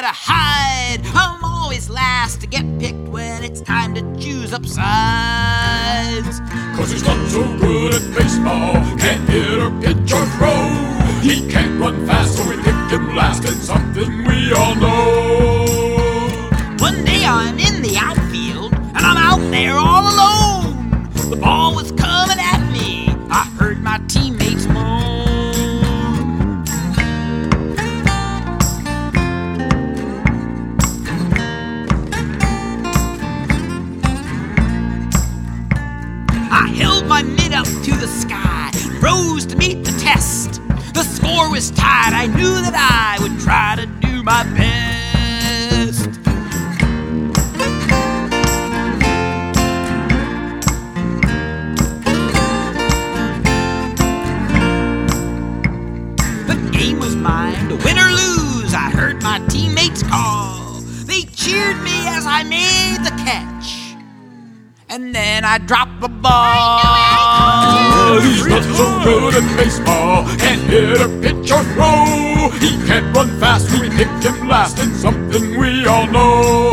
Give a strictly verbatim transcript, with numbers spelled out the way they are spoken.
hide. I'm always last to get picked when it's time to choose up sides. Cause he's not so good at baseball, can't hit or pitch or throw. He can't run fast, so we picked him last, and something we all know. One day I'm in the outfield, and I'm out there all alone. The ball was coming at me, I heard my teammates moan. I held my mitt up to the sky, rose to meet the test. The score was tied, I knew that I would try to do my best. The game was mine, to win or lose, I heard my teammates call. They cheered me as I made the catch, and then I dropped the ball. He's not so good at baseball, can't hit or pitch or throw. He can't run fast, we picked him last, and something we all know.